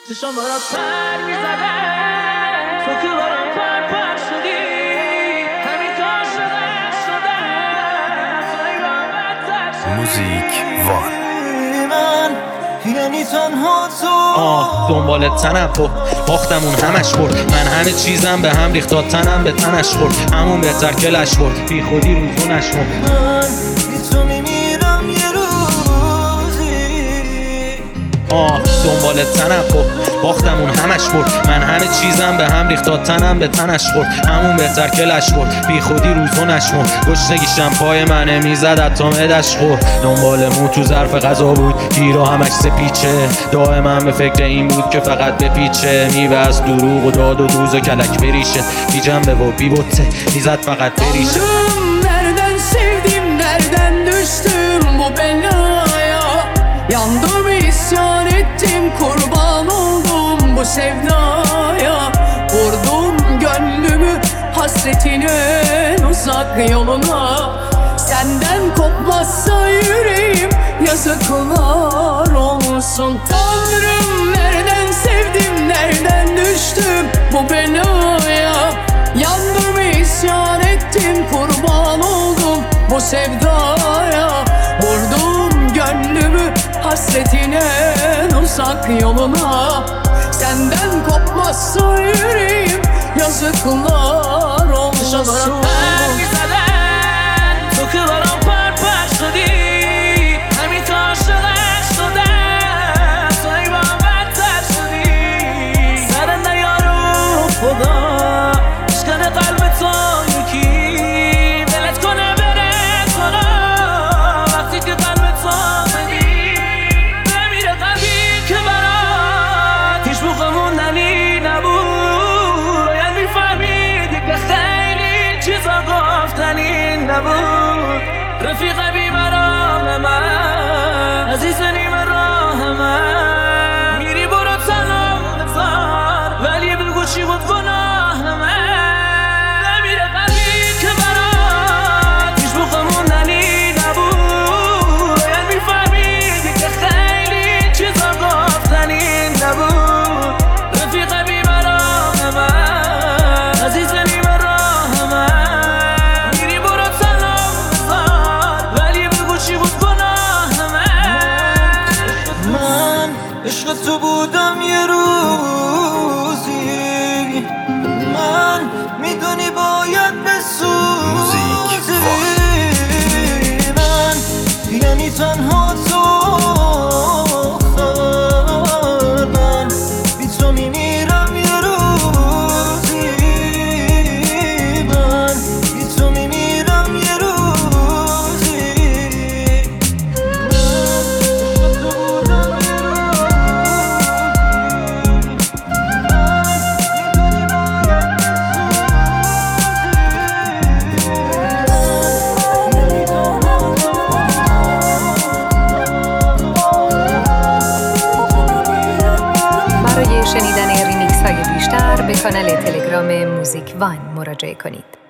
چشم برات پر میزدن تو که برام پر شدی همین کار شده توی راه بدتر موزیک وان یعنی تنها تو دنبال تنم باختمون همش برد. من همه چیزم به هم ریخت تا تنم به تنش خورد. همون بهتر که لش برد بی خودی روزو نشمرد. من بی تو میمیرم یه روزی دنبال تنم باختمون همش برد. من همه چیزم به هم ریخت تا تنم به تنش خورد. همون بهتر که لش برد بی خودی روزو نشمرد. گشنگیشم پای منه میزد حتی معدش خورد. دنبال مو تو ظرف غذا بود گیرا همش سپیچه. دائما به فکر این بود که فقط بپیچه. میبست دروغ و داد و دوز و کلک بریشه. بی جنبه و بی بطه میزد فقط بریشه. Nereden sevdim, nereden düştüm bu belaya. Yandım, isyan ettim, kurban oldum bu sevdaya. Vurdum gönlümü hasretinin uzak yoluna. Senden kopmazsa yüreğim yazıklar olsun. Tanrım, nereden sevdim, nereden düştüm bu belaya. Yandım, isyan ettim, kurban oldum bu sevdaya. Vurdum gönlümü hasretinin uzak yoluna. Senden kopmazsa yüreğim yazıklar olsun. تو که برام پر شدی همین کار شده توی راه بدتر شدی سرن نیارو خدا اشکن قلب تو یکی دلت کنه بره کنه وقتی که قلب تو بدی بمیره قلبی که برات هیچ موقع موندنی نبود باید میفهمیدی که خیلی چیزا گفتنی نبود رفیق بیمرام من عزیز نیم راه من میری برو تنها بذار ولی بگو چی بود گناه من نمیره قلبی که برات هیچ موقع موندنی نبود باید میفهمیدی که خیلی چیزا گفتنی نبود رفیق بیمرام من عزیز نیم راه من میری برو تنها ولی بگو چی بود گناه من عشق تو بودم یه روزی من میدونی باید بسوزی من یعنی تنها تو من بی تو میمیرم یه روزی من بی تو میمیرم یه روزی برای شنیدن ریمیکس های بیشتر به کانال تلگرام موزیک وان مراجعه کنید.